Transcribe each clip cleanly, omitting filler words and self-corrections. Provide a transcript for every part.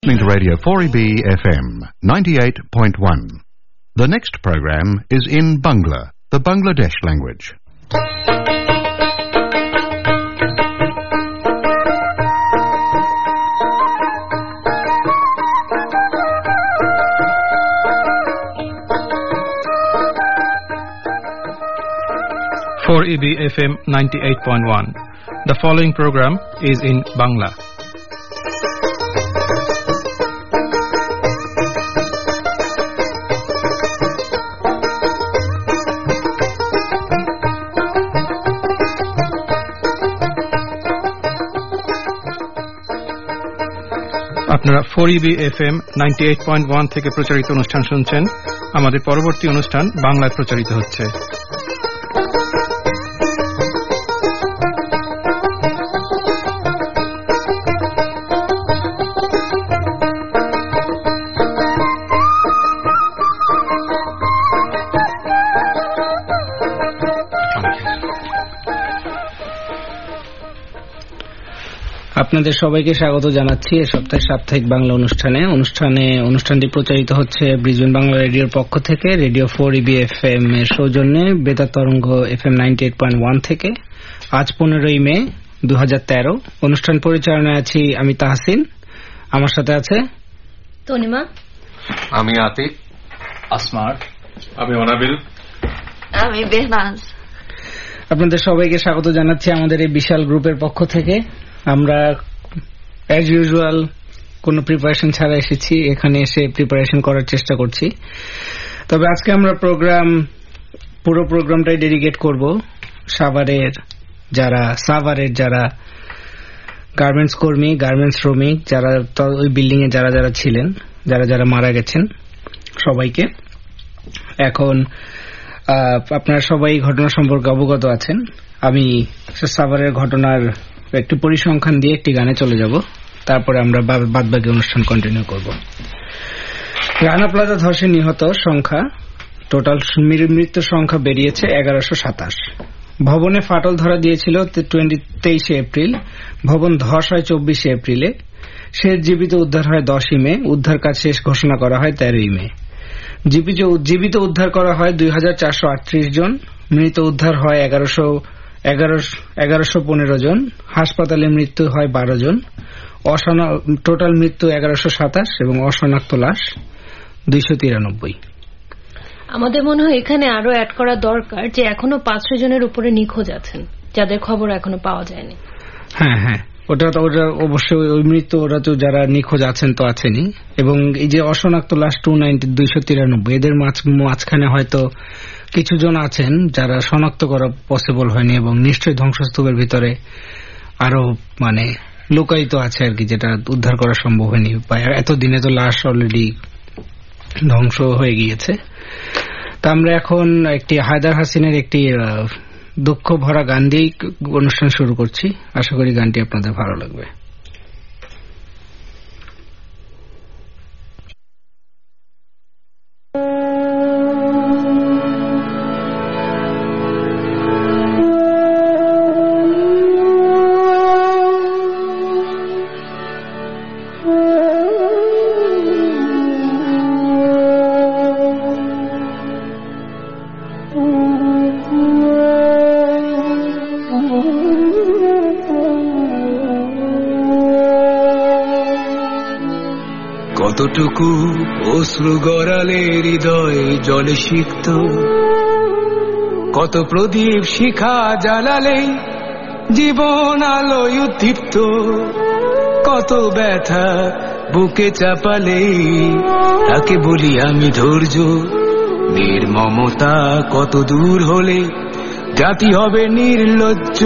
listening to Radio 4EB FM 98.1. The next program is in Bangla, the Bangladesh language. For EB FM 98.1. The following program is in Bangla. আপনারা 4EB FM 98.1 থেকে প্রচারিত অনুষ্ঠান শুনছেন। আমাদের পরবর্তী অনুষ্ঠান বাংলায় প্রচারিত হচ্ছে। আপনাদের সবাইকে স্বাগত জানাচ্ছি এই সপ্তাহের সাপ্তাহিক বাংলা অনুষ্ঠানটি প্রচারিত হচ্ছে ব্রিজবেন বাংলা রেডিওর পক্ষ থেকে, রেডিও 4EB FM এর সৌজন্যে বেতার তরঙ্গ FM 98.1 থেকে। আজ 15ই মে 2013। অনুষ্ঠান পরিচালনায় আছি আমি তাহসিন, আমার সাথে আছে তনিমা, আমি আতিক, আসমার, আমি অনাবিল, আমি বেহনাজ। আপনাদের সবাইকে স্বাগত জানাচ্ছি আমাদের এই বিশাল গ্রুপের পক্ষ থেকে। আমরা অ্যাজ ইউজুয়াল কোনো প্রিপারেশন ছাড়া এসেছি, এখানে এসে প্রিপারেশন করার চেষ্টা করছি। তবে আজকে আমরা পুরো প্রোগ্রামটাই ডেডিকেট করব সাভারের যারা গার্মেন্টস কর্মী, গার্মেন্টস শ্রমিক, যারা ওই বিল্ডিং এ যারা ছিলেন, যারা মারা গেছেন সবাইকে। এখন আপনারা সবাই ঘটনা সম্পর্কে অবগত আছেন। আমি সাভারের ঘটনার একটি পরিসংখ্যান দিয়ে একটি গানে চলে যাব, তারপরে আমরা বাদবাকি অনুষ্ঠান কন্টিনিউ করব। রানা প্লাজা ধসে নিহত সংখ্যা, টোটাল মৃত্যু সংখ্যা বেরিয়েছে 1127। ভবনে ফাটল ধরা দিয়েছিল 23 এপ্রিল, ভবন ধস হয় 24 এপ্রিলে, সে জীবিত উদ্ধার হয় 10 মে, উদ্ধার কাজ শেষ ঘোষণা করা হয় 13 মে। জীবিত উদ্ধার করা হয় 2438 জন, মৃত উদ্ধার হয় 1115 জন, হাসপাতালে মৃত্যু হয় 12 জন, টোটাল মৃত্যু 1127 এবং অশনাক্ত লাশ 293। আমাদের মনে হয় এখানে আরো অ্যাড করা দরকার যে এখনো 500 জনের উপরে নিখোঁজ আছেন, যাদের খবর এখনো পাওয়া যায়নি। হ্যাঁ, ওটা অবশ্যই ওই মৃত্যু, ওরা তো যারা নিখোঁজ আছেন তো আছেনই, এবং এই যে অশনাক্ত লাশ 293, এদের মাঝখানে হয়তো কিছু জন আছেন যারা শনাক্ত করা পসিবল হয়নি, এবং নিশ্চয়ই ধ্বংসস্তূপের ভিতরে আরো লুকায়িত আছে আর কি, যেটা উদ্ধার করা সম্ভব হয়নি। এতদিনে তো লাশ অলরেডি ধ্বংস হয়ে গিয়েছে। তা আমরা এখন একটি হায়দার হাসিনের একটি দুঃখ ভরা গান দিয়ে অনুষ্ঠান শুরু করছি। আশা করি গানটি আপনাদের ভালো লাগবে। কতটুকু অশ্রু গড়ালে হৃদয় জলে সিক্ত, কত প্রদীপ শিখা জ্বালালে জীবন আলোয় উদ্দীপ্ত, কত ব্যথা বুকে চাপালে তাকে বলি আমি ধৈর্য। নির্মমতা কত দূর হলে জাতি হবে নির্লজ্জ।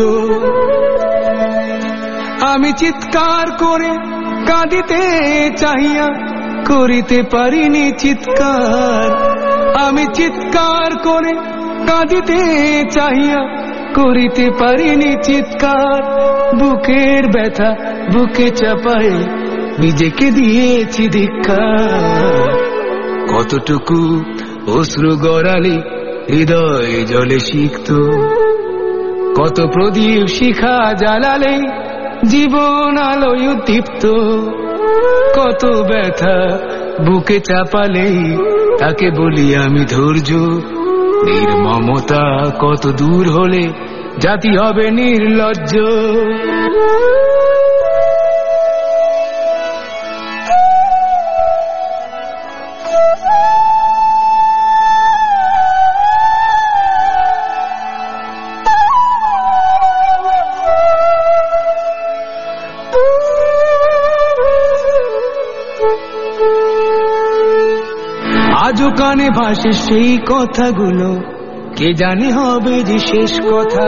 আমি চিৎকার করে কাঁদিতে চাহিয়া করিতে পারিনি চিৎকার, আমি চিৎকার করে কাঁদিতে চাহিয়া করিতে পারিনি চিৎকার। বুকের ব্যথা বুকে চাপায় নিজেকে দিয়েছি ধিক্কার। কতটুকু অশ্রু গড়ালে হৃদয় জলে সিক্ত, কত প্রদীপ শিখা জ্বালালে জীবন আলোয় উদ্দীপ্ত, কত ব্যথা বুকে চাপালেই তাকে বলি আমি ধৈর্য। নির্মমতা কত দূর হলে জাতি হবে নির্লজ্জ। আজও কানে ভাসে সেই কথাগুলো, কে জানে হবে যে শেষ কথা।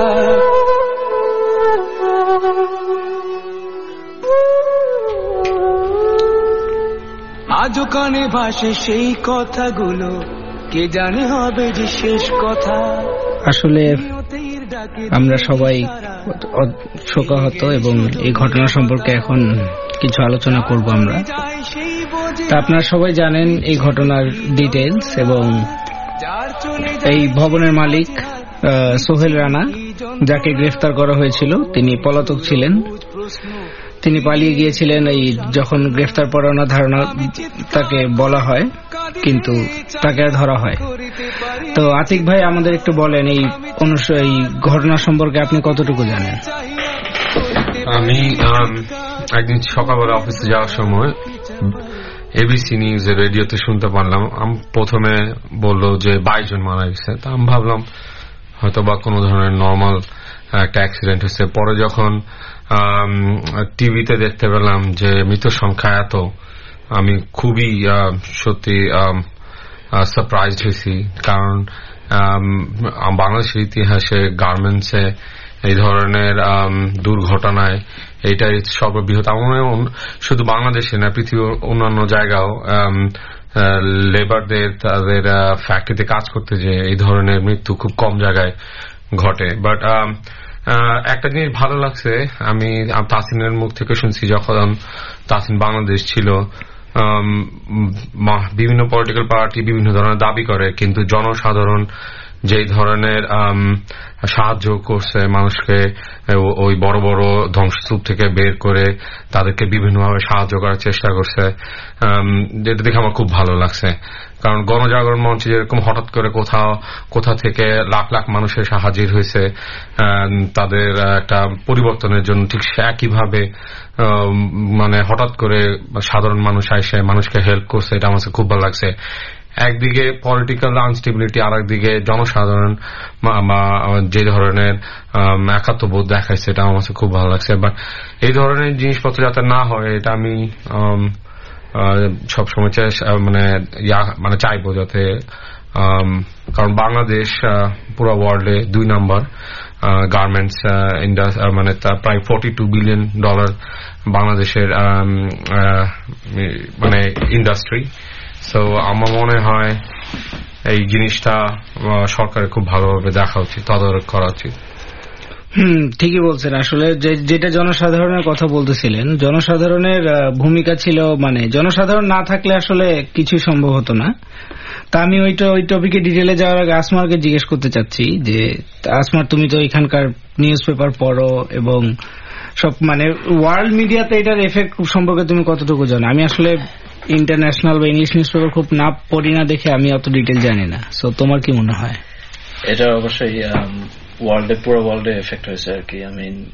আজও কানে ভাসে সেই কথাগুলো, কে জানে হবে যে শেষ কথা। আসলে আমরা সবাই শোকাহত এবং এই ঘটনা সম্পর্কে এখন কিছু আলোচনা করব আমরা। তা আপনারা সবাই জানেন এই ঘটনার ডিটেইলস, এবং এই ভবনের মালিক সোহেল রানা, যাকে গ্রেফতার করা হয়েছিল, তিনি পলাতক ছিলেন। তিনি পালিয়ে গিয়েছিলেন এই যখন গ্রেফতার পরোয়ানা ধারণা তাকে বলা হয়, কিন্তু তাকে ধরা হয়। তো আতিক ভাই আমাদের একটু বলেন এই ঘটনা সম্পর্কে আপনি কতটুকু জানেন? আমি একদিন সকালবেলা অফিসে যাওয়ার সময় এবিসি নিউজ এর রেডিওতে শুনতে পারলাম। প্রথমে বললো যে 22 জন মারা গেছে। তা আমি ভাবলাম হয়তো বা কোনো ধরনের নর্মাল একটা অ্যাক্সিডেন্ট হয়েছে। পরে যখন টিভিতে দেখতে পেলাম যে মৃত সংখ্যা এত, আমি খুবই সত্যি সারপ্রাইজড হয়েছি। কারণ বাংলাদেশের ইতিহাসে গার্মেন্টসে এই ধরনের দুর্ঘটনায় এইটাই সর্ববৃহৎ। শুধু বাংলাদেশে না, পৃথিবীর অন্যান্য জায়গাও লেবারদের তাদের ফ্যাক্টরিতে কাজ করতে যে এই ধরনের মৃত্যু খুব কম জায়গায় ঘটে। বাট একটা জিনিস ভালো লাগছে, আমি তাসিনের মুখ থেকে শুনছি যখন তাসিন বাংলাদেশ ছিল, বিভিন্ন পলিটিক্যাল পার্টি বিভিন্ন ধরনের দাবি করে, কিন্তু জনসাধারণ যেই ধরনের সাহায্য করছে মানুষকে, ওই বড় বড় ধ্বংসস্তূপ থেকে বের করে তাদেরকে বিভিন্নভাবে সাহায্য করার চেষ্টা করছে, যেটা দেখে আমার খুব ভালো লাগছে। কারণ গণজাগরণ মঞ্চে যেরকম হঠাৎ করে কোথা থেকে লাখ লাখ মানুষের সাহায্য হয়েছে তাদের একটা পরিবর্তনের জন্য, ঠিক একইভাবে মানে হঠাৎ করে সাধারণ মানুষ এসে মানুষকে হেল্প করছে, এটা আমার খুব ভালো লাগছে। একদিকে পলিটিক্যাল আনস্টেবিলিটি, আর একদিকে জনসাধারণ যে ধরনের একাত্মবোধ দেখাইছে, এটা আমার খুব ভালো লাগছে। বাট এই ধরনের জিনিসপত্র যাতে না হয়, এটা আমি সবসময় মানে চাইবো যাতে, কারণ বাংলাদেশ পুরো ওয়ার্ল্ডে 2 নম্বর গার্মেন্টস মানে প্রায় $42 বিলিয়ন বাংলাদেশের মানে ইন্ডাস্ট্রি। সো আমার মনে হয় এই জিনিসটা সরকারের খুব ভালোভাবে দেখা উচিত, তদারক করা উচিত। ঠিকই বলছেন। আসলে যেটা জনসাধারণের কথা বলতেছিলেন, জনসাধারণের ভূমিকা ছিল, মানে জনসাধারণ না থাকলে আসলে কিছু সম্ভব হতো না। তা আমি ওই টপিকে ডিটেলে যাওয়ার আগে আসমারকে জিজ্ঞেস করতে চাচ্ছি যে, আসমার তুমি তো এখানকার নিউজ পেপার পড়ো এবং সব মানে ওয়ার্ল্ড মিডিয়াতে এটার এফেক্ট সম্পর্কে তুমি কতটুকু জানো? আমি আসলে ইন্টারন্যাশনাল বা ইংলিশ নিউজ পেপার খুব না পড়ি না দেখে আমি অত ডিটেল জানি না। সো তোমার কি মনে হয়? এটা অবশ্যই ওয়ার্ল্ডে, পুরো ওয়ার্ল্ডে এফেক্ট হয়েছে আর কি। আই মিন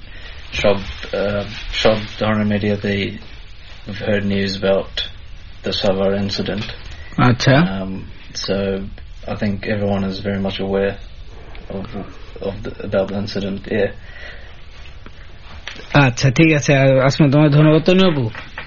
সব ধরনের মিডিয়াতেই heard news about the Savar incident. আচ্ছা। So I think everyone is very much aware about the incident. Yeah. আচ্ছা, ঠিক আছে। আসমা, তোমার ধন্যবাদ। তনুবু,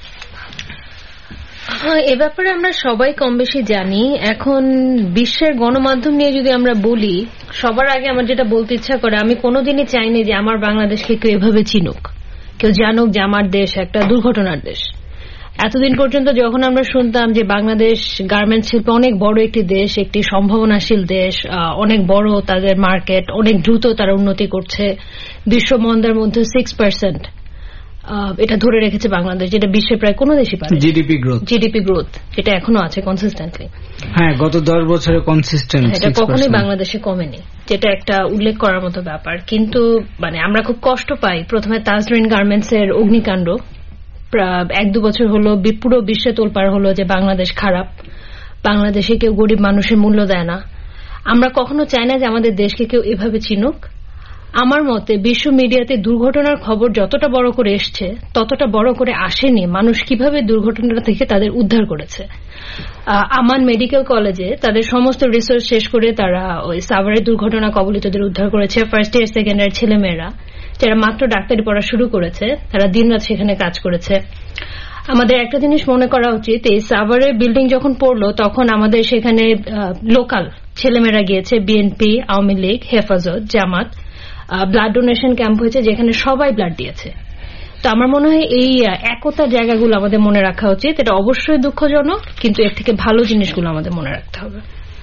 এ ব্যাপারে আমরা সবাই কম বেশি জানি। এখন বিশ্বের গণমাধ্যম নিয়ে যদি আমরা বলি, সবার আগে আমার যেটা বলতে ইচ্ছা করে, আমি কোনোদিনই চাইনি যে আমার বাংলাদেশকে কেউ এভাবে চিনুক, কেউ জানুক যে আমার দেশ একটা দুর্ঘটনার দেশ। এতদিন পর্যন্ত যখন আমরা শুনতাম যে বাংলাদেশ গার্মেন্টস শিল্পে অনেক বড় একটি দেশ, একটি সম্ভাবনাশীল দেশ, অনেক বড় তাদের মার্কেট, অনেক দ্রুত তারা উন্নতি করছে, বিশ্ব মন্দার মধ্যে 6% এটা ধরে রেখেছে বাংলাদেশ, যেটা বিশ্বের প্রায় কোনো দেশই পারে। জিডিপি গ্রোথ যেটা এখনো আছে কনসিস্টেন্টলি। হ্যাঁ, গত 10 বছরে কনসিস্টেন্ট, এটা কখনোই বাংলাদেশে কমেনি, যেটা একটা উল্লেখ করার মতো ব্যাপার। কিন্তু মানে আমরা খুব কষ্ট পাই প্রথমে তাজরিন গার্মেন্টস এর অগ্নিকাণ্ড, 1-2 বছর হলো পুরো বিশ্বে তোলপাড় হলো যে বাংলাদেশ খারাপ, বাংলাদেশে কেউ গরিব মানুষের মূল্য দেয় না। আমরা কখনো চাই না যে আমাদের দেশকে কেউ এভাবে চিনুক। আমার মতে বিশ্ব মিডিয়াতে দুর্ঘটনার খবর যতটা বড় করে এসছে ততটা বড় করে আসেনি মানুষ কিভাবে দুর্ঘটনা থেকে তাদের উদ্ধার করেছে। আমান মেডিকেল কলেজে তাদের সমস্ত রিসার্চ শেষ করে তারা ওই সাভারের দুর্ঘটনা কবলিতদের উদ্ধার করেছে। ফার্স্ট ইয়ার সেকেন্ড ইয়ার ছেলেমেয়েরা যারা মাত্র ডাক্তারি পড়া শুরু করেছে তারা দিনরাত সেখানে কাজ করেছে। আমাদের একটা জিনিস মনে করা উচিত, এই সাভারের বিল্ডিং যখন পড়লো তখন আমাদের সেখানে লোকাল ছেলেমেয়েরা গিয়েছে, বিএনপি, আওয়ামী লীগ, হেফাজত, জামাত, ব্লাড ডোনেশন ক্যাম্প হয়েছে যেখানে সবাই ব্লাড দিয়েছে। তো আমার মনে হয় এই একতার জায়গাগুলো আমাদের মনে রাখা উচিত। এটা অবশ্যই দুঃখজনক, কিন্তু এর থেকে ভালো জিনিসগুলো আমাদের মনে রাখতে হবে।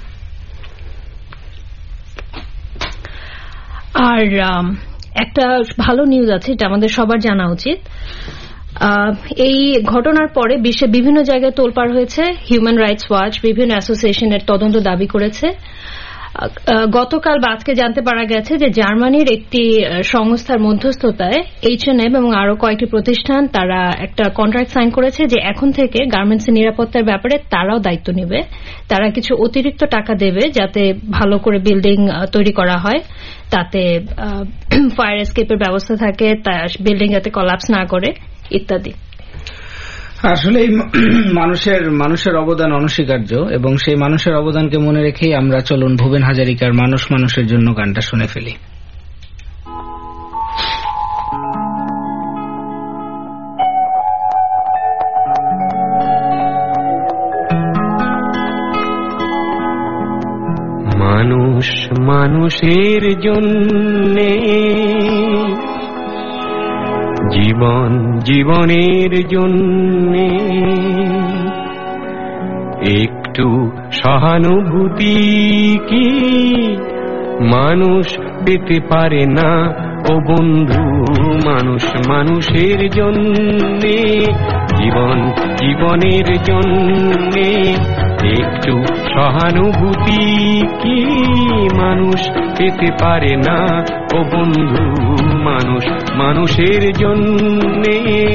আর একটা ভালো নিউজ আছে, এটা আমাদের সবার জানা উচিত। এই ঘটনার পরে বিশ্বে বিভিন্ন জায়গায় তোলপাড় হয়েছে। হিউম্যান রাইটস ওয়াচ বিভিন্ন অ্যাসোসিয়েশনের তদন্ত দাবি করেছে। গতকাল বা আজকে জানতে পারা গেছে যে জার্মানির একটি সংস্থার মধ্যস্থতায় H&M এবং আরো কয়েকটি প্রতিষ্ঠান তারা একটা কন্ট্রাক্ট সাইন করেছে যে এখন থেকে গার্মেন্টসের নিরাপত্তার ব্যাপারে তারাও দায়িত্ব নেবে। তারা কিছু অতিরিক্ত টাকা দেবে যাতে ভালো করে বিল্ডিং তৈরি করা হয়, তাতে ফায়ার এসকেপের ব্যবস্থা থাকে, বিল্ডিং যাতে কলাপস না করে ইত্যাদি। আসলে মানুষের অবদান অনস্বীকার্য, এবং সেই মানুষের অবদানকে মনে রেখেই আমরা চলুন ভুবন হাজারিকার মানুষ মানুষের জন্য গানটা শুনে ফেলি। মানুষ মানুষের জন্যে, জীবন জীবনের জন্যে, একটু সহানুভূতি কি মানুষ পেতে পারে না ও বন্ধু? মানুষ মানুষের জন্যে, জীবন জীবনের জন্যে, একটু সহানুভূতি কি মানুষ পেতে পারে না ও বন্ধু? মানুষ মানুষের জন্যে।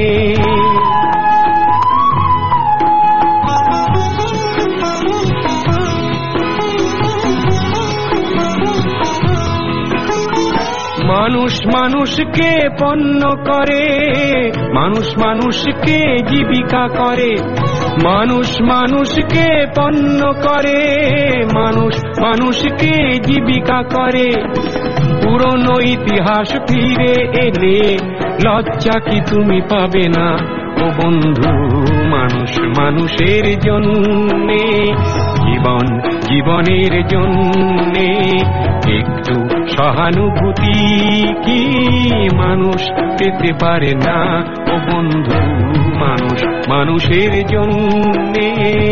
মানুষ মানুষকে পণ্য করে, মানুষ মানুষকে জীবিকা করে, মানুষ মানুষকে পণ্য করে, মানুষ মানুষকে জীবিকা করে। পুরনো ইতিহাস ফিরে এলে লজ্জা কি তুমি পাবে না ও বন্ধু? মানুষ মানুষের জন্যে, জীবন জীবনের জন্যে, একটু সহানুভূতি কি মানুষ পেতে পারে না ও বন্ধু? মানুষ মানুষের জন্যে।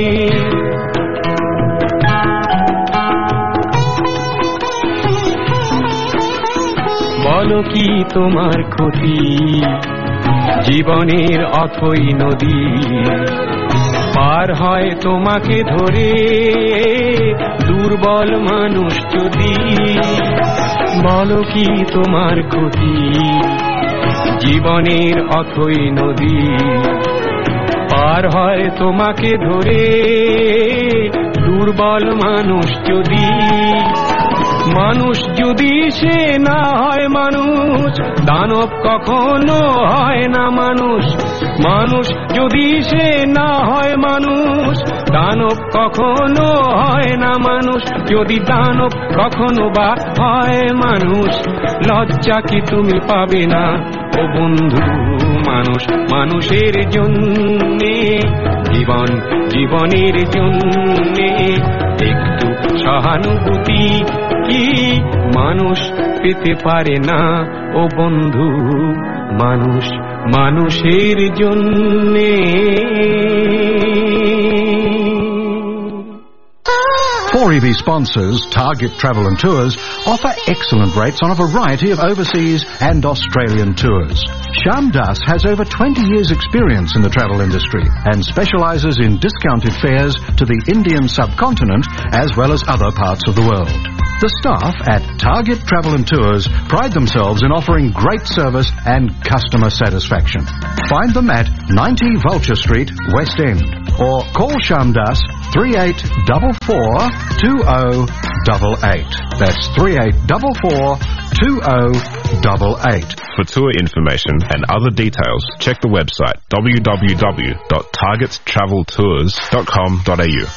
বলো কি তোমার ক্ষতি জীবনের অথই নদী? পার হয় তোমাকে ধরে দুর্বল মানুষ যদি। বলো কি তোমার ক্ষতি জীবনের অথই নদী? পার হয় তোমাকে ধরে দুর্বল মানুষ যদি। মানুষ যদি সে না হয় মানুষ, দানব কখনো হয় না মানুষ। মানুষ যদি সে না হয় মানুষ, দানব কখনো হয় না মানুষ। যদি দানব কখনো বা হয় মানুষ, লজ্জা কি তুমি পাবে না ও বন্ধু? মানুষ মানুষের জন্যে, জীবন জীবনের জন্যে, একটু সহানুভূতি কি মানুষ পেতে পারে না ও বন্ধু? মানুষ মানুষের জন্যে। 4EB sponsors Target Travel and Tours offer excellent rates on a variety of overseas and Australian tours. Shyam Das has over 20 years' experience in the travel industry and specializes in discounted fares to the Indian subcontinent as well as other parts of the world. The staff at Target Travel and Tours pride themselves in offering great service and customer satisfaction. Find them at 90 Vulture Street, West End, or call Shamdas 3844-2088. That's 3844-2088. For tour information and other details, check the website www.targetstraveltours.com.au.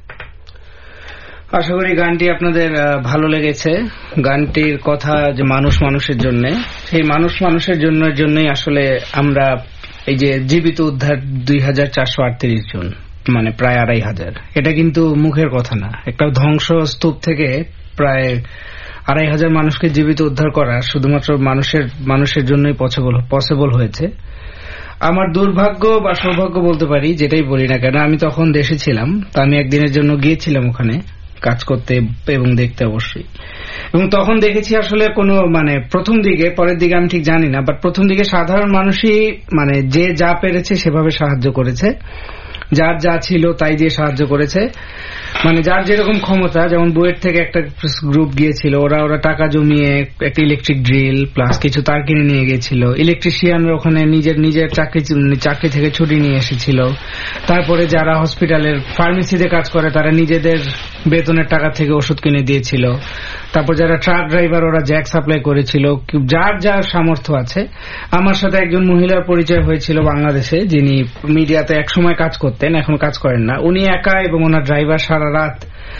আশা করি গানটি আপনাদের ভালো লেগেছে। গানটির কথা যে মানুষ মানুষের জন্য, সেই মানুষ মানুষের জন্যই আসলে আমরা এই যে জীবিত উদ্ধার 2438 জন, মানে প্রায় 2500, এটা কিন্তু মুখের কথা না। একটা ধ্বংসস্তূপ থেকে প্রায় 2500 মানুষকে জীবিত উদ্ধার করা শুধুমাত্র মানুষের জন্যই পসিবল হয়েছে। আমার দুর্ভাগ্য বা সৌভাগ্য বলতে পারি, যেটাই বলি না কেন, আমি তখন দেশে ছিলাম। তো আমি একদিনের জন্য গিয়েছিলাম ওখানে কাজ করতে এবং দেখতে অবশ্যই। এবং তখন দেখেছি আসলে কোনো প্রথম দিকে, পরের দিকে আমি ঠিক জানি না, বাট প্রথম দিকে সাধারণ মানুষই যে যা পেরেছে সেভাবে সাহায্য করেছে, যার যা ছিল তাই দিয়ে সাহায্য করেছে। যার যেরকম ক্ষমতা, যেমন বুয়েট থেকে একটা গ্রুপ গিয়েছিল, ওরা টাকা জমিয়ে একটা ইলেকট্রিক ড্রিল প্লাস কিছু তার কিনে নিয়ে গিয়েছিল। ইলেকট্রিশিয়ানরা ওখানে নিজের চাকরি থেকে ছুটি নিয়ে এসেছিল। তারপরে যারা হসপিটালের ফার্মেসিতে কাজ করে তারা নিজেদের বেতনের টাকা থেকে ওষুধ কিনে দিয়েছিল। তারপর যারা ট্রাক ড্রাইভার, ওরা জ্যাক সাপ্লাই করেছিল। যার সামর্থ্য আছে। আমার সাথে একজন মহিলার পরিচয় হয়েছিল বাংলাদেশে, যিনি মিডিয়াতে একসময় কাজ করতেন, এখন কাজ করেন না। উনি একা এবং ওনার ড্রাইভার সারা রাত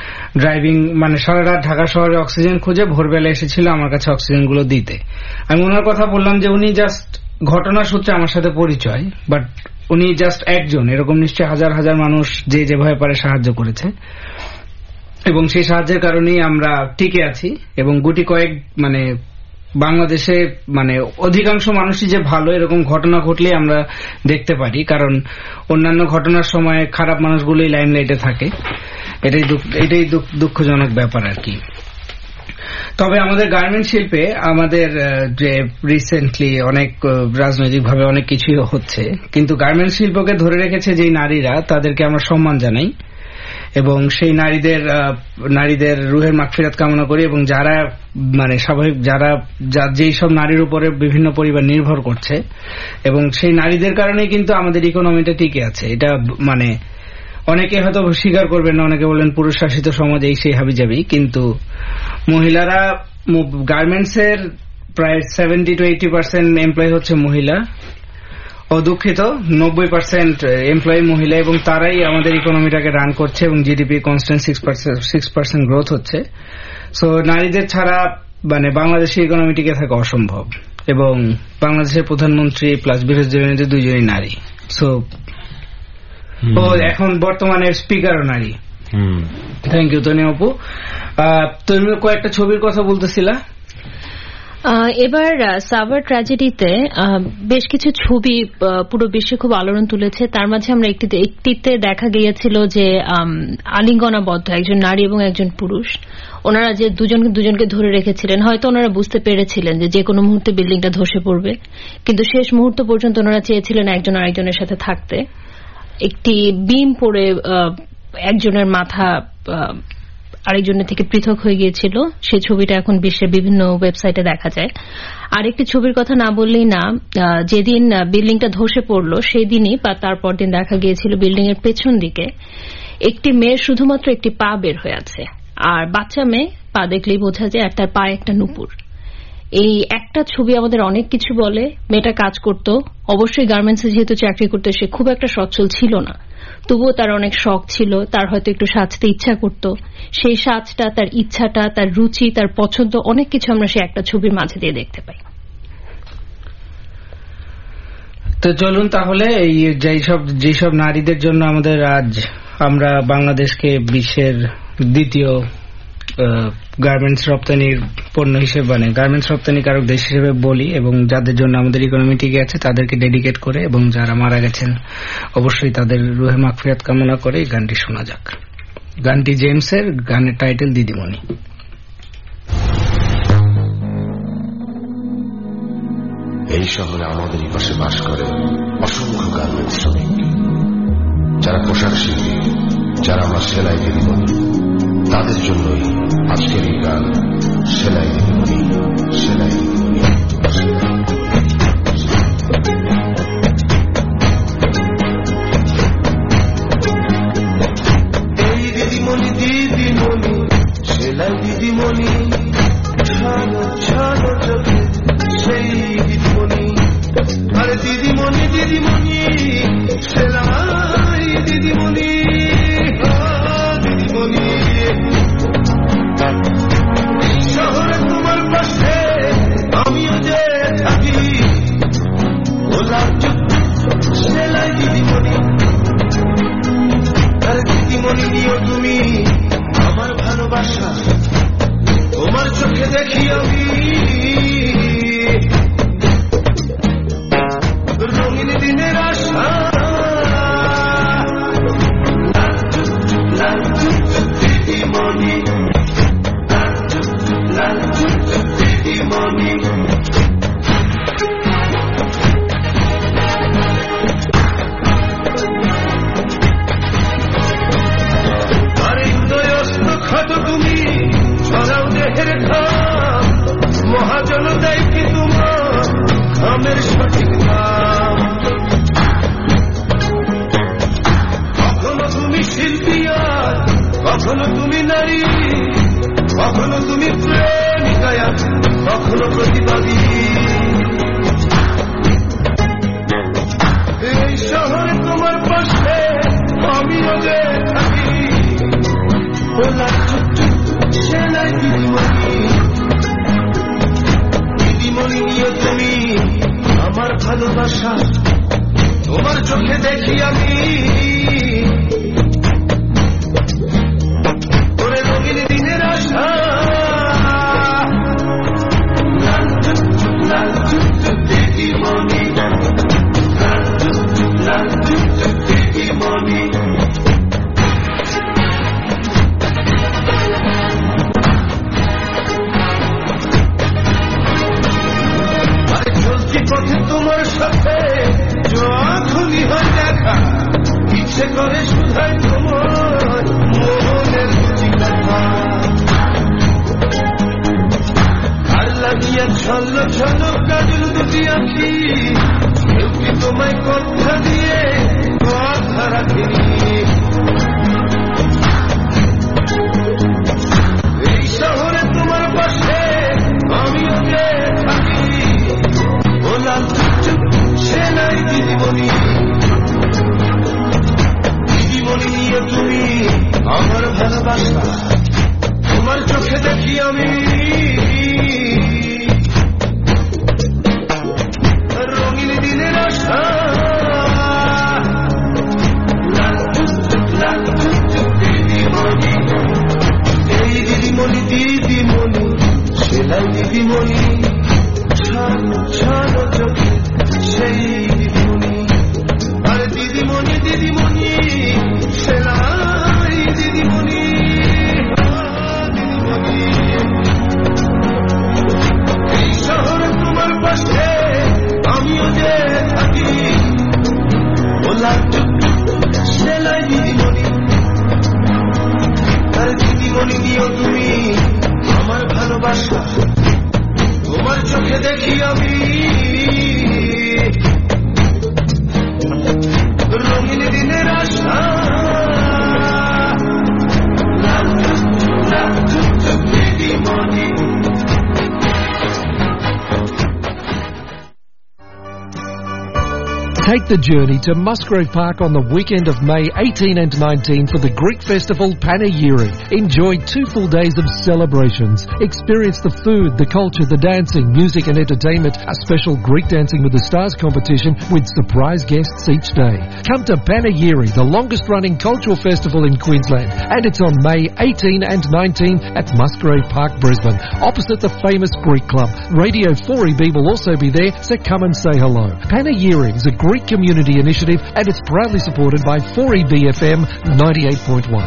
ঢাকা শহরে অক্সিজেন খুঁজে ভোরবেলা এসেছিল আমার কাছে অক্সিজেন গুলো দিতে। আমি ওনার কথা বললাম যে উনি জাস্ট ঘটনা সূত্রে আমার সাথে পরিচয়, বাট উনি জাস্ট একজন, এরকম নিশ্চয়ই হাজার হাজার মানুষ যে যেভাবে পারে সাহায্য করেছে। এবং সেই সাহায্যের কারণেই আমরা টিকে আছি। এবং গুটি কয়েক বাংলাদেশে অধিকাংশ মানুষই যে ভালো, এরকম ঘটনা ঘটলে আমরা দেখতে পারি। কারণ অন্যান্য ঘটনার সময় খারাপ মানুষগুলোই লাইমলাইটে থাকে। এটাই দুঃখজনক ব্যাপার আর কি। তবে আমাদের গার্মেন্টস শিল্পে আমাদের যে রিসেন্টলি অনেক রাজনৈতিকভাবে অনেক কিছুই হচ্ছে, কিন্তু গার্মেন্টস শিল্পকে ধরে রেখেছে যেই নারীরা, তাদেরকে আমরা সম্মান জানাই এবং সেই নারীদের রুহের মাগফিরাত কামনা করি। এবং যারা স্বাভাবিক যেই সব নারীর উপরে বিভিন্ন পরিবার নির্ভর করছে, এবং সেই নারীদের কারণেই কিন্তু আমাদের ইকোনমিটা টিকে আছে। এটা অনেকে হয়তো স্বীকার করবেন না, অনেকে বললেন পুরুষ শাসিত সমাজ এই সেই হাবিজাবি, কিন্তু মহিলারা গার্মেন্টস এর প্রায় 70-80% এমপ্লয় হচ্ছে মহিলা। দুঃখিত, 90% এমপ্লয়ি মহিলা, এবং তারাই আমাদের ইকোনমিটাকে রান করছে এবং জিডিপি কনস্ট্যান্ট 6% গ্রোথ হচ্ছে। সো নারীদের ছাড়া বাংলাদেশের ইকোনমি টিকে থাকা অসম্ভব। এবং বাংলাদেশের প্রধানমন্ত্রী প্লাস বিরোধী দলের দুইজনই নারী। সো এখন বর্তমানে স্পিকারও নারী। থ্যাংক ইউ তনি আপু। তুমি কয়েকটা ছবির কথা বলতেছিলা। এবার সাভার ট্র্যাজেডিতে বেশ কিছু ছবি পুরো বিশ্বে খুব আলোড়ন তুলেছে। তার মাঝে আমরা একটিতে দেখা গিয়েছিল যে আলিঙ্গনাবদ্ধ একজন নারী এবং একজন পুরুষ, ওনারা যে দুজনকে ধরে রেখেছিলেন। হয়তো ওনারা বুঝতে পেরেছিলেন যে কোনো মুহূর্তে বিল্ডিংটা ধসে পড়বে, কিন্তু শেষ মুহূর্ত পর্যন্ত ওনারা চেয়েছিলেন একজন আরেকজনের সাথে থাকতে। একটি বিম পড়ে একজনের মাথা আরেকজনের থেকে পৃথক হয়ে গিয়েছিল। সেই ছবিটা এখন বিশ্বের বিভিন্ন ওয়েবসাইটে দেখা যায়। আরেকটি ছবির কথা না বললেই না, যেদিন বিল্ডিংটা ধসে পড়লো সেই দিনই বা তারপর দিন দেখা গিয়েছিল বিল্ডিং এর পেছন দিকে একটি মেয়ের শুধুমাত্র একটি পা বের হয়ে আছে, আর বাচ্চা মেয়ে, পা দেখলেই বোঝা যায়, আর তার পায়ে একটা নুপুর। এই একটা ছবি আমাদের অনেক কিছু বলে। মেয়েটা কাজ করত, অবশ্যই গার্মেন্টসে যেহেতু চাকরি করতে, সে খুব একটা সচ্ছল ছিল না, তবুও তার অনেক শখ ছিল, তার হয়তো একটু সাজতে ইচ্ছা করত। সেই সাজটা, তার ইচ্ছাটা, তার রুচি, তার পছন্দ, অনেক কিছু আমরা সেই একটা ছবির মাঝে দিয়ে দেখতে পাই। তো চলুন তাহলে যেসব নারীদের জন্য আমাদের আজ আমরা বাংলাদেশকে বিশ্বের দ্বিতীয় গার্মেন্টস রপ্তানির পণ্য হিসেবে গার্মেন্টস রপ্তানিকারক দেশ হিসেবে বলি, এবং যাদের জন্য আমাদের ইকোনমি টিকে আছে তাদেরকে ডেডিকেট করে, এবং যারা মারা গেছেন অবশ্যই তাদের রুহে মাগফিরাত কামনা করে এই গানটি শোনা যাক। গানটি জেমসের, গানের টাইটেল দিদিমণি। এই শহরে আমাদের পাশে বাস করে অসংখ্য গার্মেন্টস শ্রমিক, যারা পোশাক শিল্পী, যারা আমার সেলাই দিদিমণি। তাদের জন্যই আজকের এই গান সেলাই দিদিমণি, সেলাই দিদিমণি। এই দিদিমণি দিদিমণি সেলাই দিদিমণি, ছাড়ো ছাড়ো চোখে সেই দিদিমণি। আরে দিদিমণি দিদিমণি সেলাই দিদিমণি, দিদিমণি শহরে তোমার পাশে আমিও যে থাকি, গোলাপ সেলাই দিদিমণি। আরে দিদিমণি দিও তুমি আমার ভালোবাসা, তোমার চোখে দেখি আমি রঙিন দিনের আশা। দিদিমণি দিদিমণি আরে উদয়স্ত ক্ষত তুমি ছড়াও দেহের ঘাম, মহাজন দেয় কি তোমার ঘামের সঠিক দাম। কখনো তুমি শিল্পী আর কখনো তুমি নারী, কখনো তুমি প্রেমিকা কখনো প্রতিবাদী। এই শহরে তোমার পাশে আমিও যে থাকি, সেলাই দিদিমণি। দিদিমণি নিয়ে তুমি আমার ভালোবাসা, তোমার চোখে দেখি আমি তোরে রঙিন দিনের আশা। দিদিমণি দিদিমণি পথে তোমার সাথে যখনই হয় দেখা, ইচ্ছে করে শুধাই তোমার মনের কথা। আর লাগিয়া ছন্ন ছন্ন কাজল দুটি আঁকি, কেউ কি তোমায় কথা দিয়ে কথা রাখিনি। এই শহরে তোমার পাশে আমিও যে থাকি, সেলাই দিদিমণি। দিদিমণি নিয়ে তুমি আমার ভালোবাসা, তোমার চোখে দেখি আমি রঙিন দিনের আশা। দিদিমণি এই দিদিমণি দিদিমণি সেলাই দিদিমণি, ছাড়ো চোখে সেই দিদিমণি। আরে দিদিমণি দিদিমণি সেলাই দিদিমণি, দিদিমণি এই শহরে তোমার পাশে আমিও যে থাকি, গোলাপ সেলাই দিদিমণি। আরে দিদিমণি দিও তুমি আমার ভালোবাসা, তোমার চোখে দেখি আমি রঙিন দিনের আশা। দিদিমণি Take the journey to Musgrave Park on the weekend of May 18 and 19 for the Greek festival Panegyri. Enjoy 2 full days of celebrations. Experience the food, the culture, the dancing, music and entertainment, a special Greek Dancing with the Stars competition with surprise guests each day. Come to Panegyri, the longest running cultural festival in Queensland, and it's on May 18 and 19 at Musgrave Park, Brisbane, opposite the famous Greek club. Radio 4EB will also be there, so come and say hello. Panegyri is a Greek community initiative and it's proudly supported by 4EB FM 98.1.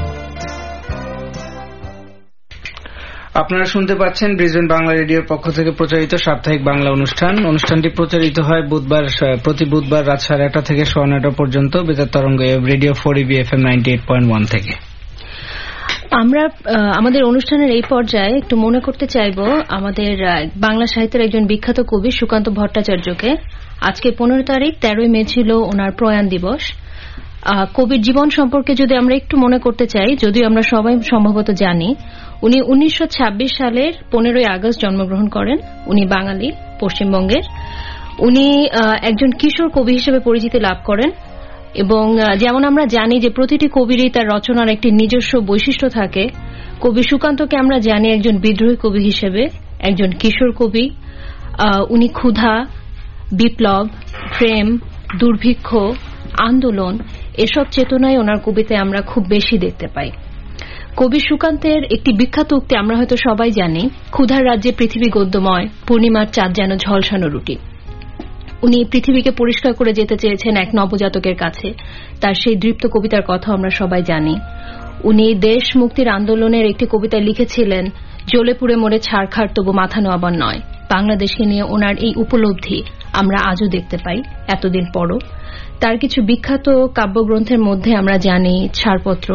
আপনারা শুনতে পাচ্ছেন Brisbane Bangla রেডিওর পক্ষ থেকে প্রচারিত সাপ্তাহিক বাংলা অনুষ্ঠানটি প্রচারিত হয় প্রতি বুধবার রাত 8:30 থেকে 9:30 পর্যন্ত বেতার তরঙ্গ রেডিও 4EB FM 98.1 থেকে। আমরা আমাদের অনুষ্ঠানের এই পর্যায়ে একটু মনে করতে চাইব আমাদের বাংলা সাহিত্যের একজন বিখ্যাত কবি সুকান্ত ভট্টাচার্যকে। আজকে 15 তারিখ 13 মে ছিল ওনার প্রয়াণ দিবস। কবির জীবন সম্পর্কে যদি আমরা একটু মনে করতে চাই, যদিও আমরা সবাই সম্ভবত জানি, উনি 1926 সালের 15 আগস্ট জন্মগ্রহণ করেন। উনি বাঙালি, পশ্চিমবঙ্গের। উনি একজন কিশোর কবি হিসেবে পরিচিতি লাভ করেন এবং যেমন আমরা জানি যে প্রতিটি কবিরই তার রচনার একটি নিজস্ব বৈশিষ্ট্য থাকে, কবি সুকান্তকে আমরা জানি একজন বিদ্রোহী কবি হিসেবে, একজন কিশোর কবি। উনি ক্ষুধা, বিপ্লব, প্রেম, দুর্ভিক্ষ, আন্দোলন এসব চেতনায় ওনার কবিতায় আমরা খুব বেশি দেখতে পাই। কবি সুকান্তের একটি বিখ্যাত উক্তি আমরা হয়তো সবাই জানি, ক্ষুধার রাজ্যে পৃথিবী গদ্যময়, পূর্ণিমার চাঁদ যেন ঝলসানো রুটি। উনি পৃথিবীকে পরিষ্কার করে যেতে চেয়েছেন এক নবজাতকের কাছে। তার সেই দৃপ্ত কবিতার কথা আমরা সবাই জানি। উনি দেশ মুক্তির আন্দোলনের একটি কবিতায় লিখেছিলেন, জ্বলে পুড়ে মরে ছারখার তবু মাথা নোয়াবার নয়। বাংলাদেশকে নিয়ে ওনার এই উপলব্ধি আমরা আজও দেখতে পাই এতদিন পরও। তার কিছু বিখ্যাত কাব্যগ্রন্থের মধ্যে আমরা জানি ছাড়পত্র,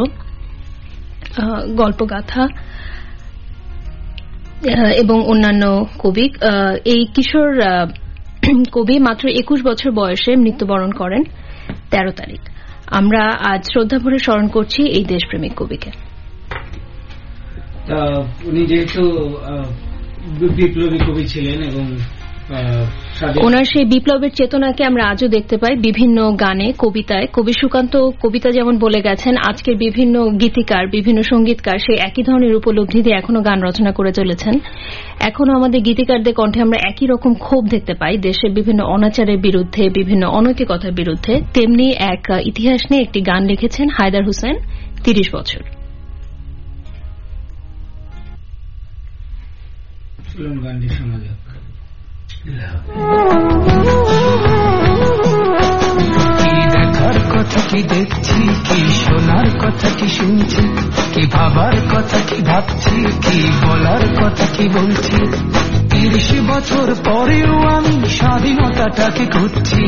গল্পগাথা এবং অন্যান্য কবি। এই কিশোর কবি মাত্র 21 বছর বয়সে মৃত্যুবরণ করেন 13 তারিখ। আমরা আজ শ্রদ্ধাভরে স্মরণ করছি এই দেশপ্রেমিক কবিকে। উনি যেহেতু বিপ্লবী কবি ছিলেন এবং ওনার সেই বিপ্লবের চেতনাকে আমরা আজও দেখতে পাই বিভিন্ন গানে, কবিতায়। কবি সুকান্ত কবিতা যেমন বলে গেছেন, আজকের বিভিন্ন গীতিকার, বিভিন্ন সঙ্গীতকার সেই একই ধরনের উপলব্ধি দিয়ে এখনো গান রচনা করে চলেছেন। এখনো আমাদের গীতিকারদের কণ্ঠে আমরা একই রকম ক্ষোভ দেখতে পাই দেশের বিভিন্ন অনাচারের বিরুদ্ধে, বিভিন্ন অনৈতিকতার বিরুদ্ধে। তেমনি এক ইতিহাস নিয়ে একটি গান লিখেছেন হায়দার হোসেন, 30 বছর। গান্ধী সমাজ কি দেখার কথা কি দেখছি, কি শোনার কথা কি শুনছি, কি ভাবার কথা কি ভাবছি, কি বলার কথা কি বলছি। 30 বছর পরেও আমি স্বাধীনতাটাকে খুঁজছি।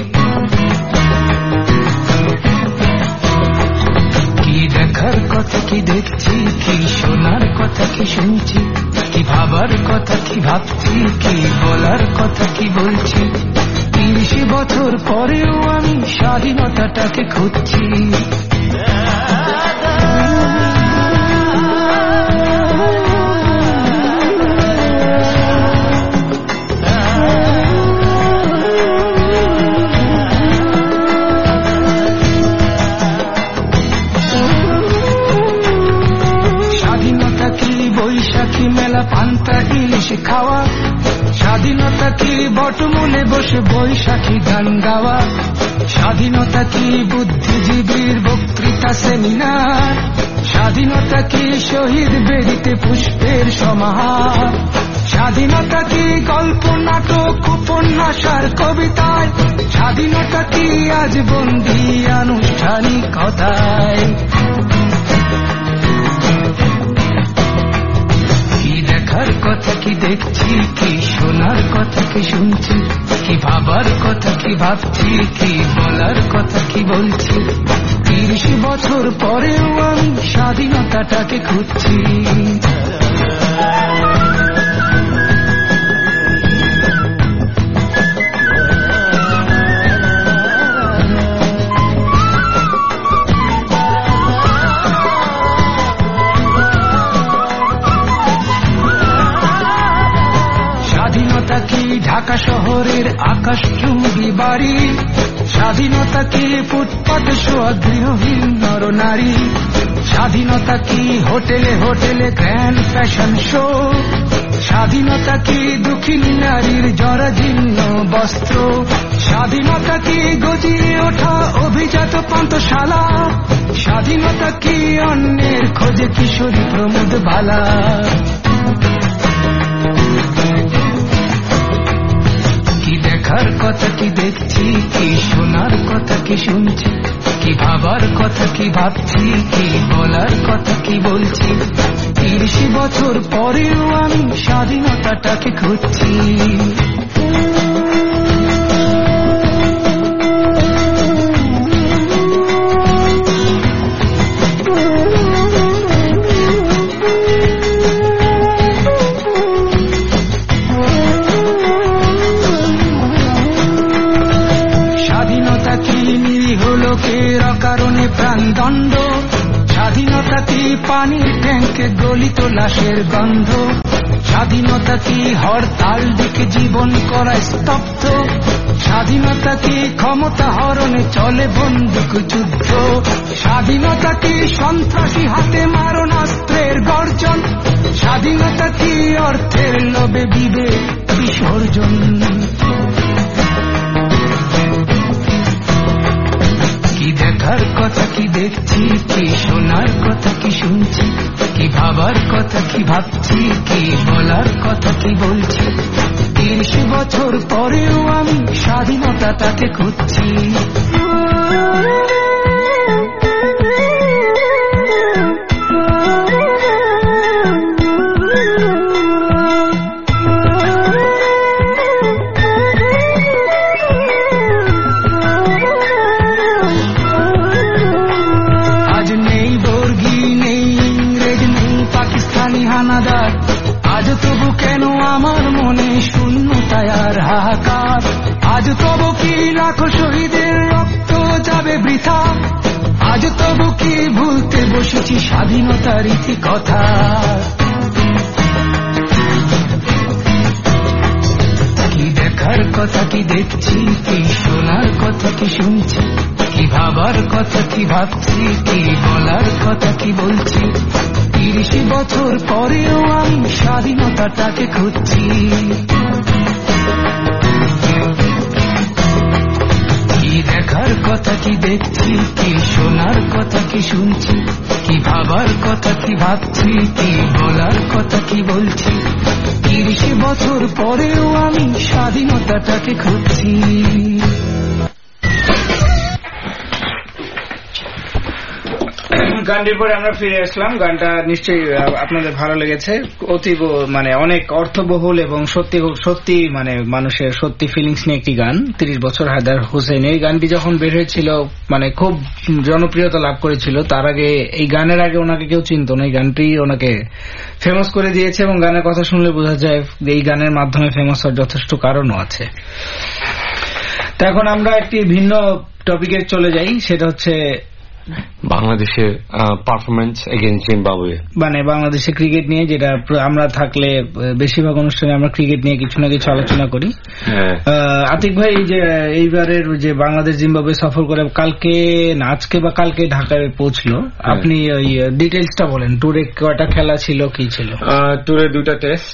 কি দেখার কথা কি দেখছি, কি শোনার কথা কি শুনছি, কি ভাবার কথা কি ভাবছি, কি বলার কথা কি বলছি। 30 বছর পরেও আমি স্বাধীনতাটাকে খুঁজছি। বৈশাখী মেলা পান্তা ইলিশ খাওয়া, স্বাধীনতা কি বটমূলে বসে বৈশাখী গান গাওয়া, স্বাধীনতা কি বুদ্ধিজীবীর বক্তৃতা সেমিনার, স্বাধীনতা কি শহীদ বেদিতে পুষ্পের সমাহার, স্বাধীনতা কি গল্প নাটক উপন্যাস আর কবিতায়, স্বাধীনতা কি আজ বন্দী আনুষ্ঠানিকতায়। দেখার কথা কি দেখছি, কি শোনার কথা কি শুনছি, কি ভাবার কথা কি ভাবছি, কি বলার কথা কি বলছি। 30 বছর পরেও আমি স্বাধীনতাটাকে খুঁজছি। ঢাকা শহরের আকাশচুম্বী বাড়ি, স্বাধীনতা কি ফুটপাতে শোয়া গৃহহীন নর নারী, স্বাধীনতা কি হোটেলে হোটেলে গ্র্যান্ড ফ্যাশন শো, স্বাধীনতা কি দুঃখিনী নারীর জরাজীর্ণ বস্ত্র, স্বাধীনতা কি গজিয়ে ওঠা অভিজাত পান্থশালা, স্বাধীনতা কি অন্যের খোঁজে কিশোরী প্রমোদ বালা। কি দেখার কথা কি দেখছি, কি শোনার কথা কি শুনছি, কি ভাবার কথা কি ভাবছি, কি বলার কথা কি বলছি। 30 বছর পরেও আমি স্বাধীনতাটাকে খুঁজছি। পানির ট্যাঙ্কে গলিত লাশের গন্ধ, স্বাধীনতা কি হরতাল ডেকে জীবন করায় স্তব্ধ, স্বাধীনতা কি ক্ষমতা হরণে চলে বন্দুক যুদ্ধ, স্বাধীনতা কি সন্ত্রাসী হাতে মারণাস্ত্রের গর্জন, স্বাধীনতা কি অর্থের লোভে বিবেক বিসর্জন। কি দেখার কথা কি দেখছি, কি শোনার কথা কি শুনছি, কি ভাবার কথা কি ভাবছি, কি বলার কথা কি বলছি, 30 বছর পরেও আমি স্বাধীনতাটাকে খুঁজছি। আজ তবু কেন আমার মনে শূন্যতায় আর হাহাকার, আজ তবু কি লাখো শহীদের রক্ত যাবে বৃথা, আজ তবু কি ভুলতে বসেছি স্বাধীনতার ইতি কথা। কি দেখার কথা কি দেখছি, কি শোনার কথা কি শুনছি, কি ভাবার কথা কি ভাবছি, কি বলার কথা কি বলছি, 30 বছর পরেও আমি স্বাধীনতাটাকে খুঁজছি। কি দেখার কথা কি দেখছি, কি শোনার কথা কি শুনছি, কি ভাবার কথা কি ভাবছি, কি বলার কথা কি বলছি, 30 বছর পরেও আমি স্বাধীনতাটাকে খুঁজছি। গানটির পরে আমরা ফিরে আসলাম। গানটা নিশ্চয়ই আপনাদের ভালো লেগেছে। অতীব মানে অনেক অর্থবহুল এবং সত্যি মানে মানুষের সত্যি ফিলিংস নিয়ে একটি গান। 30 বছর হায়দার হোসেন। এই গানটি যখন বের হয়েছিল মানে খুব জনপ্রিয়তা লাভ করেছিল। তার আগে এই গানের আগে ওনাকে কেউ চিনত না। এই গানটি ওনাকে ফেমাস করে দিয়েছে এবং গানের কথা শুনলে বোঝা যায় এই গানের মাধ্যমে ফেমাস হওয়ার যথেষ্ট কারণও আছে। তো এখন আমরা একটি ভিন্ন টপিকে চলে যাই, সেটা হচ্ছে বাংলাদেশের পারফরমেন্স এগেইনস্ট জিম্বাবুয়ে, মানে বাংলাদেশের ক্রিকেট নিয়ে, যেটা আমরা থাকলে বেশিরভাগ অনুষ্ঠানে আমরা ক্রিকেট নিয়ে কিছু না কিছু আলোচনা করি। আতিক ভাই, যে এইবারের যে বাংলাদেশ জিম্বাবুয়ে সফর করে কালকে না আজকে বা কালকে ঢাকায় পৌঁছলো, আপনি ওই ডিটেইলসটা বলেন। ট্যুরে কয়টা খেলা ছিল, কি ছিল? ট্যুরে 2টা টেস্ট,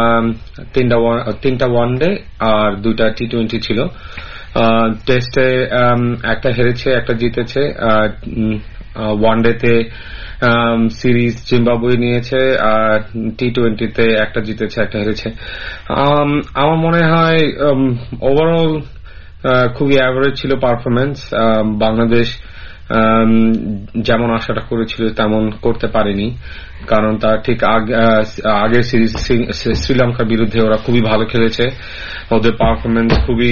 3টা ওয়ানডে আর 2টা টি20 ছিল। টেস্টে একটা হেরেছে, একটা জিতেছে। ওয়ানডেতে সিরিজ জিম্বাবুয়ে নিয়েছে, আর টি20তে একটা জিতেছে, একটা হেরেছে। আমার মনে হয় ওভারঅল খুবই অ্যাভারেজ ছিল পারফরমেন্স। বাংলাদেশ যেমন আশাটা করেছিল তেমন করতে পারেনি, কারণ তার ঠিক আগের সিরিজ শ্রীলঙ্কার বিরুদ্ধে ওরা খুবই ভালো খেলেছে। ওদের পারফরমেন্স খুবই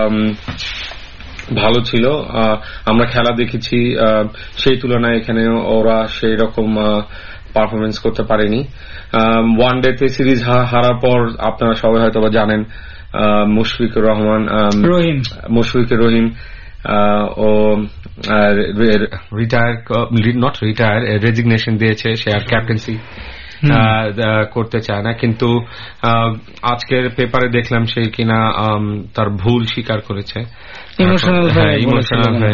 ভালো ছিল। আমরা খেলা দেখেছি, সেই তুলনায় এখানে ওরা সেই রকম পারফরমেন্স করতে পারেনি। ওয়ানডেতে সিরিজ হারার পর আপনারা সবাই হয়তো বা জানেন মুশফিকুর রহিম ও রেজিগনেশন দিয়েছে, সে আর ক্যাপ্টেন্সি করতে চায় না। কিন্তু আজকের পেপারে দেখলাম সে কিনা তার ভুল স্বীকার করেছে, ইমোশনাল হয়ে।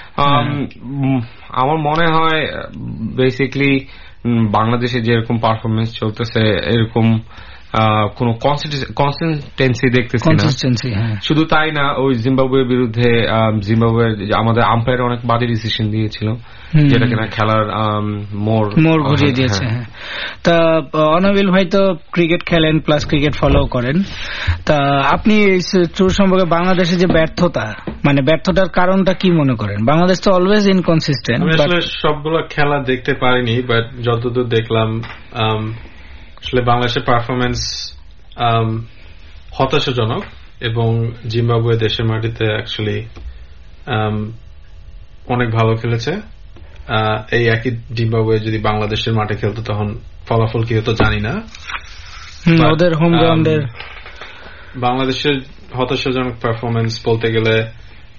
আমার মনে হয় বেসিক্যালি বাংলাদেশে যেরকম পারফরমেন্স চলতেছে এরকম কোন কনসিস্টেন্সি দেখতেছি না। শুধু তাই না, ওই জিম্বাবুয়ের বিরুদ্ধে জিম্বাবুয়ের আমাদের আম্পায়ার অনেক বাজে ডিসিশন দিয়েছিল, যেটা কিনা খেলার মোড় ঘুরিয়ে দিয়েছে। তা অনাবিল ভাই তো ক্রিকেট খেলেন প্লাস ক্রিকেট ফলো করেন, তা আপনি ট্যুর সম্পর্কে বাংলাদেশের যে ব্যর্থতা, মানে ব্যর্থতার কারণটা কি মনে করেন? বাংলাদেশ তো অলওয়েজ ইনকনসিস্টেন্ট। আমি আসলে সবগুলো খেলা দেখতে পারিনি, বাট যতদূর দেখলাম আসলে বাংলাদেশের পারফরমেন্স হতাশাজনক, এবং জিম্বাবুয়ে দেশের মাটিতে অ্যাকচুয়ালি অনেক ভালো খেলেছে। এই একই জিম্বাবুয়ে যদি বাংলাদেশের মাঠে খেলতো তখন ফলাফল কি হতো জানি না। ওদের হোম গ্রাউন্ডের বাংলাদেশের হতাশাজনক পারফরমেন্স বলতে গেলে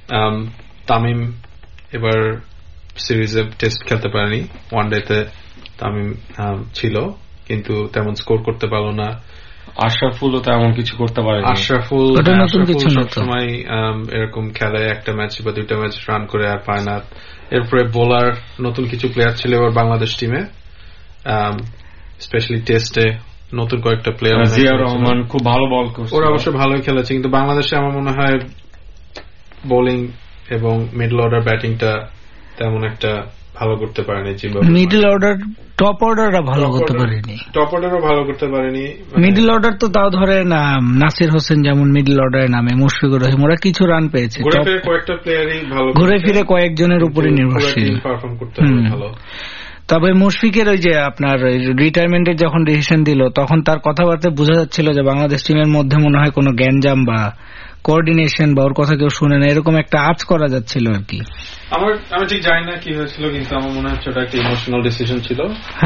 তামিম এবার সিরিজে টেস্ট খেলতে পারেনি, ওয়ানডেতে তামিম ছিল, কিন্তু তেমন স্কোর করতে পারলো না। আশরাফুলও তেমন কিছু করতে পারে। আশরাফুল সবসময় এরকম খেলে, একটা ম্যাচ বা দুইটা ম্যাচ রান করে আর পায় না। এরপরে বোলার নতুন কিছু প্লেয়ার ছিল এবার বাংলাদেশ টিমে, স্পেশালি টেস্টে নতুন কয়েকটা প্লেয়ার। জিয়া রহমান খুব ভালো বল করছে, ওরা অবশ্য ভালোই খেলেছে, কিন্তু বাংলাদেশে আমার মনে হয় বোলিং এবং মিডল অর্ডার ব্যাটিংটা তেমন একটা ভালো করতে পারেনি। মিডল অর্ডার টপ অর্ডাররা ভালো করতে পারেনি, টপ অর্ডারও ভালো করতে পারেনি। মিডল অর্ডার তো তাও ধরে না, নাসির হোসেন যেমন মিডল অর্ডারে নামে, মুশফিকুর রহিম, ওরা কিছু রান পেয়েছে, কয়েকটা প্লেয়ারই ভালো, ঘুরে ফিরে কয়েকজনের উপরে নির্ভরশীল পারফর্ম করতে ভালো। তবে মুশফিকের ওই যে আপনার রিটায়ারমেন্টের যখন ডিসিশন দিল, তখন তার কথাবার্তা বোঝা যাচ্ছিল যে বাংলাদেশ টিমের মধ্যে মনে হয় কোনো গ্যাঞ্জাম বা কোঅর্ডিনেশন বা ওর কথা কেউ শুনে না, এরকম একটা আঁচ করা যাচ্ছিল আর কি। আমি ঠিক জানি না কি হয়েছিল, কিন্তু আমার মনে হচ্ছে ওটা একটা ইমোশনাল ডিসিশন ছিল।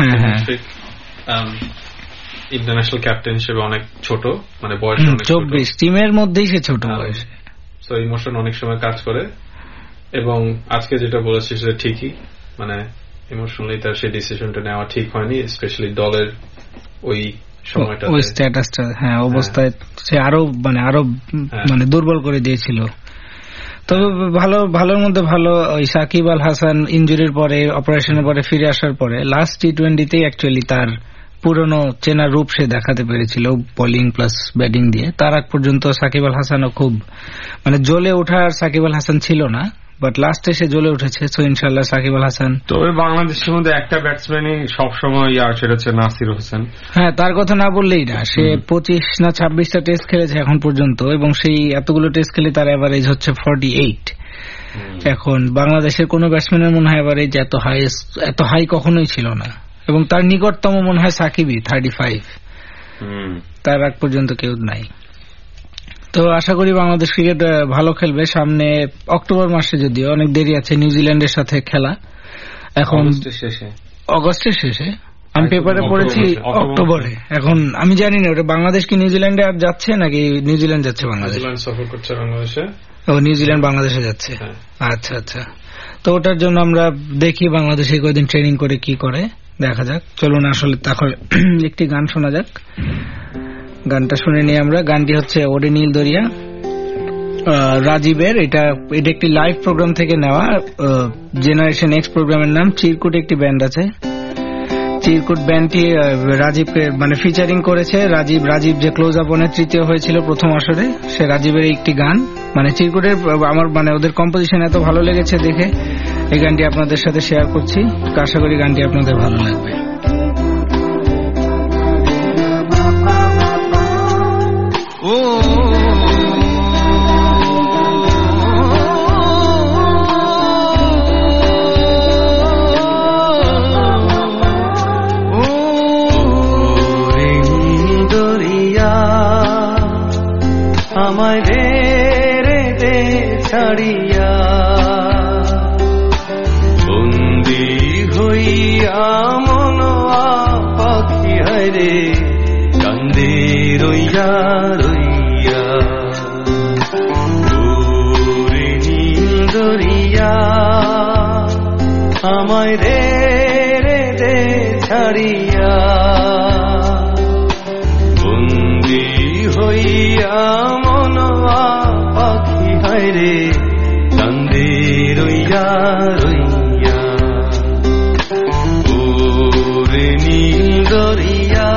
ইন্টারন্যাশনাল ক্যাপ্টেন হিসেবে অনেক ছোট, মানে বয়স 24, টিমের মধ্যেই সে ছোট বয়সে, সো ইমোশন অনেক সময় কাজ করে। এবং আজকে যেটা বলেছি সেটা ঠিকই, মানে ইমোশনালি তার সেই ডিসিশনটা নেওয়া ঠিক হয়নি, স্পেশালি দলের ওই সময়টা, ওই স্ট্যাটাসটা, অবস্থায় সে আরো মানে দুর্বল করে দিয়েছিল। তবে ভালোর মধ্যে ভালো, ওই সাকিব আল হাসান ইনজুরির পরে, অপারেশনের পরে ফিরে আসার পরে লাস্ট টি-20তেই অ্যাকচুয়ালি তার পুরনো চেনা রূপ সে দেখাতে পেরেছিল, বোলিং প্লাস ব্যাটিং দিয়ে। তার আগ পর্যন্ত সাকিব আল হাসানও খুব মানে জ্বলে ওঠার সাকিব আল হাসান ছিল না, বাট লাস্টে সে জ্বলে উঠেছে। সো ইনশাল্লাহ সাকিব আল হাসান। তবে বাংলাদেশের মধ্যে একটা ব্যাটসম্যানই সবসময় সেটা হচ্ছে নাসির হোসেন। তার কথা না বললেই না, সে 25 না 26টা টেস্ট খেলেছে এখন পর্যন্ত, এবং সেই এতগুলো টেস্ট খেলে তার এভারেজ হচ্ছে 48। এখন বাংলাদেশের কোন ব্যাটসম্যানের মনে হয় এভারেজ এত হাই কখনোই ছিল না, এবং তার নিকটতম মনে হয় সাকিবই 35, তার আগ পর্যন্ত কেউ নাই। তো আশা করি বাংলাদেশ ক্রিকেট ভালো খেলবে সামনে। অক্টোবর মাসে যদিও অনেক দেরি আছে নিউজিল্যান্ডের সাথে খেলা, এখন অগস্টের শেষে, আমি পেপারে পড়েছি অক্টোবরে। এখন আমি জানি না ওটা বাংলাদেশ কি নিউজিল্যান্ডে আর যাচ্ছে নাকি নিউজিল্যান্ড যাচ্ছে বাংলাদেশ সফর করছে বাংলাদেশে। ও নিউজিল্যান্ড বাংলাদেশে যাচ্ছে, আচ্ছা আচ্ছা। তো ওটার জন্য আমরা দেখি বাংলাদেশে কয়েকদিন ট্রেনিং করে কি করে, দেখা যাক। চলুন আসলে তাহলে একটি গান শোনা যাক, গানটা শুনে নিই আমরা। গানটি হচ্ছে ওরে নীল দরিয়া, রাজীবের। এটা একটি লাইভ প্রোগ্রাম থেকে নেওয়া, জেনারেশন এক্স প্রোগ্রামের নাম। চিরকুট একটি ব্যান্ড আছে, চিরকুট ব্যান্ডটি রাজীবকে মানে ফিচারিং করেছে। রাজীব যে ক্লোজ আপ ওয়ানের তৃতীয় হয়েছিল প্রথম আসরে, সে রাজীবের একটি গান। মানে চিরকুটের আমার মানে ওদের কম্পোজিশন এত ভালো লেগেছে দেখে এই গানটি আপনাদের সাথে শেয়ার করছি। আশা করি গানটি আপনাদের ভালো লাগবে। আমায় রে ছাড়িয়া বন্দি হইয়া মন পাখি হায় রে কান্দে রইয়া রইয়া ওরে নীল দরিয়া আমায় রে ছাড়িয়া বন্দি হইয়া পাখি হায় রে কান্দে রইয়া রইয়া ওরে নীল দরিয়া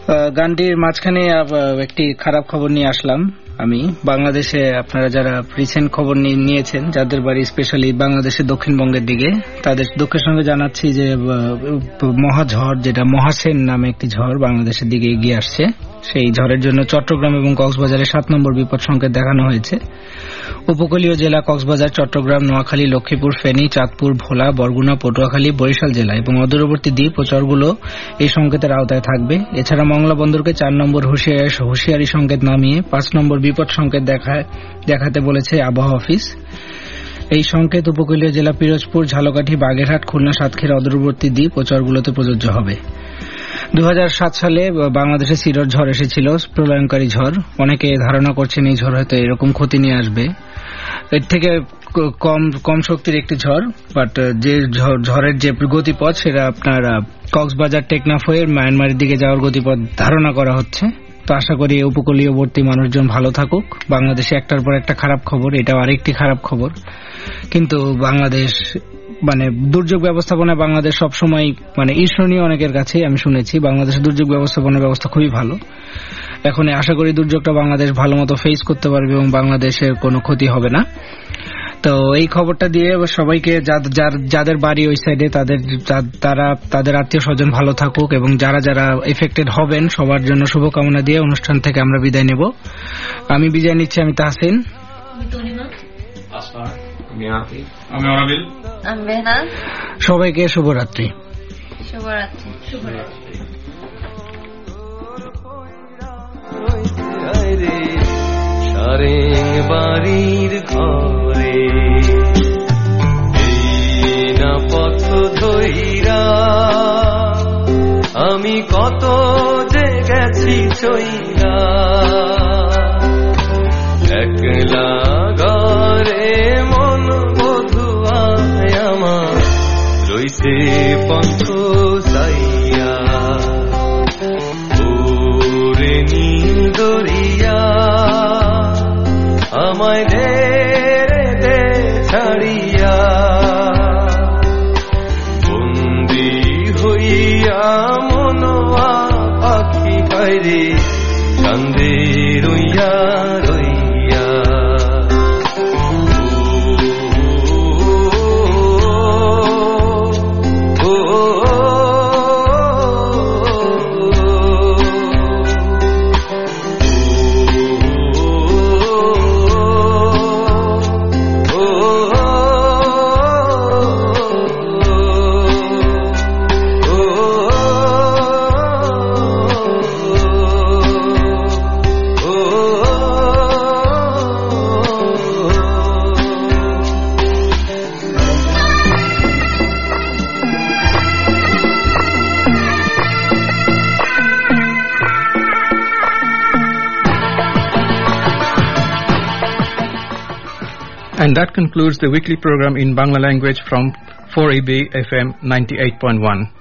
গানটির মাঝখানে একটি খারাপ খবর নিয়ে আসলাম আমি। বাংলাদেশে আপনারা যারা রিসেন্ট খবর নিয়েছেন, যাদের বাড়ি স্পেশালি বাংলাদেশের দক্ষিণবঙ্গের দিকে, তাদের দুঃখের সঙ্গে জানাচ্ছি যে মহাঝড়, যেটা মহাসেন নামে একটি ঝড় বাংলাদেশের দিকে এগিয়ে আসছে। সেই ঝড়ের জন্য চট্টগ্রাম এবং কক্সবাজারে 7 নম্বর বিপদ সংকেত দেখানো হয়েছে। উপকূলীয় জেলা কক্সবাজার, চট্টগ্রাম, নোয়াখালী, লক্ষ্মীপুর, ফেনী, চাঁদপুর, ভোলা, বরগুনা, পটুয়াখালী, বরিশাল জেলা এবং অদূরবর্তী দ্বীপ ও চরগুলো এই সংকেতের আওতায় থাকবে। এছাড়া মংলা বন্দরকে 4 নম্বর হুঁশিয়ারি সংকেত নামিয়ে 5 নম্বর বিপদ সংকেত দেখাতে বলেছে আবহাওয়া অফিস। এই সংকেত উপকূলীয় জেলা পিরোজপুর, ঝালকাঠি, বাগেরহাট, খুলনা, সাতক্ষীরা, অদূরবর্তী দ্বীপ ও চরগুলোতে প্রযোজ্য হবে। 2007 সালে বাংলাদেশে সিডর ঝড় এসেছিল, প্রলয়ঙ্কারী ঝড়। অনেকে ধারণা করছেন এই ঝড় হয়তো এরকম ক্ষতি নিয়ে আসবে। এর থেকে কম শক্তির একটি ঝড়, বাট যে ঝড়ের যে গতিপথ সেটা আপনার কক্সবাজার টেকনাফ হয়ে মায়ানমারের দিকে যাওয়ার গতিপথ ধারণা করা হচ্ছে। তো আশা করি উপকূলীয়বর্তী মানুষজন ভালো থাকুক। বাংলাদেশে একটার পর একটা খারাপ খবর, এটাও আরেকটি খারাপ খবর। কিন্তু বাংলাদেশ দুর্যোগ ব্যবস্থাপনায় বাংলাদেশ সবসময় ঈর্ষণীয় অনেকের কাছে আমি শুনেছি। বাংলাদেশের দুর্যোগ ব্যবস্থাপনা ব্যবস্থা খুবই ভালো। এখন আশা করি দুর্যোগটা বাংলাদেশ ভালো মতো ফেস করতে পারবে এবং বাংলাদেশের কোনো ক্ষতি হবে না। তো এই খবরটা দিয়ে সবাইকে, যাদের বাড়ি ওই সাইডে, তাদের আত্মীয় স্বজন ভালো থাকুক এবং যারা যারা এফেক্টেড হবেন সবার জন্য শুভকামনা দিয়ে অনুষ্ঠান থেকে আমরা বিদায় নেব। আমি বিদায় নিচ্ছি। আমি তাহসিন, আমি অনাবিল, আমি বেহনাজ। সবাইকে শুভরাত্রি। বাড়ির ঘরে না পথ ধইরা আমি কত যে গেছি চইরা, একলা ঘরে মন বধুয়ায় আমার রইছে পথ সাইয়া, ওরে নীল দরিয়া আমায় দে ছাড়িয়া, বন্দি হইয়া মনোয়া পাখি বাইরে কান্দে রইয়া রইয়া। And that concludes the weekly program in Bangla language from 4EB FM 98.1.